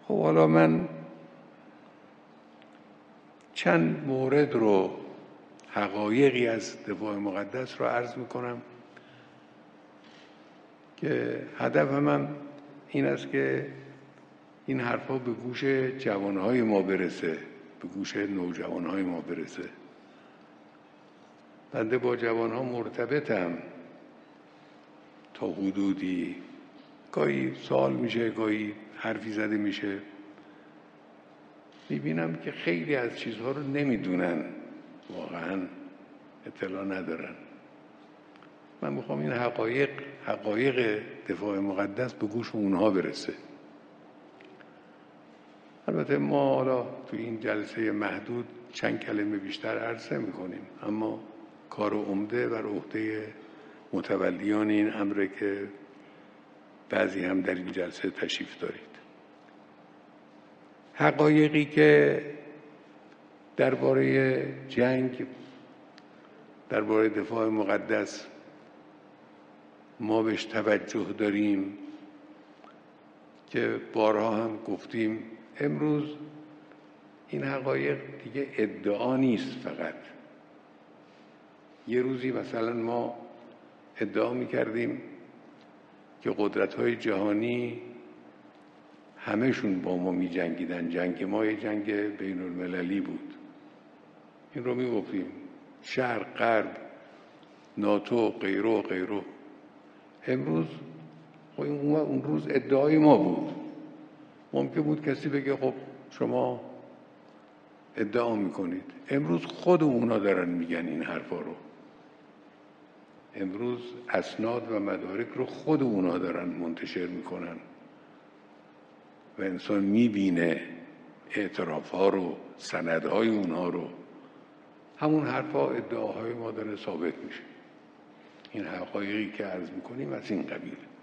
خب حالا من چند مورد رو، حقایقی از دفاع مقدس رو عرض میکنم که هدفم هم این است که این حرفا به گوش جوانهای ما برسه، به گوش نوجوانهای ما برسه. بنده با جوانها مرتبطم تا حدودی، گاهی سوال میشه، گاهی حرفی زده میشه، میبینم که خیلی از چیزها رو نمیدونن، واقعا اطلاع ندارن. من میخوام این حقایق دفاع مقدس به گوش اونها برسه. البته ما حالا تو این جلسه محدود چند کلمه بیشتر عرض میکنیم، اما کار عمده بر عهده متولیان این امره که بعضی هم در این جلسه تشریف دارید. حقایقی که درباره جنگ، درباره دفاع مقدس ما بهش توجه داریم که بارها هم گفتیم، امروز این حقایق دیگه ادعا نیست. فقط یه روزی مثلا ما ادعا میکردیم که قدرت‌های جهانی همه‌شون با ما می‌جنگیدن، جنگ ما یه جنگ بین المللی بود، این رو میگفتیم، شرق، غرب، ناتو، غیره غیره. امروز اون روز ادعای ما بود. ممکن بود کسی بگه خب شما ادعا میکنید. امروز خود اونا دارن میگن این حرفا رو. امروز اسناد و مدارک رو خود اونا دارن منتشر میکنن و انسان میبینه اعترافها رو، سندهای اونها رو. همون حرفا، ادعاهای ما داره ثابت میشه. این حقایقی که عرض میکنیم از این قبیل.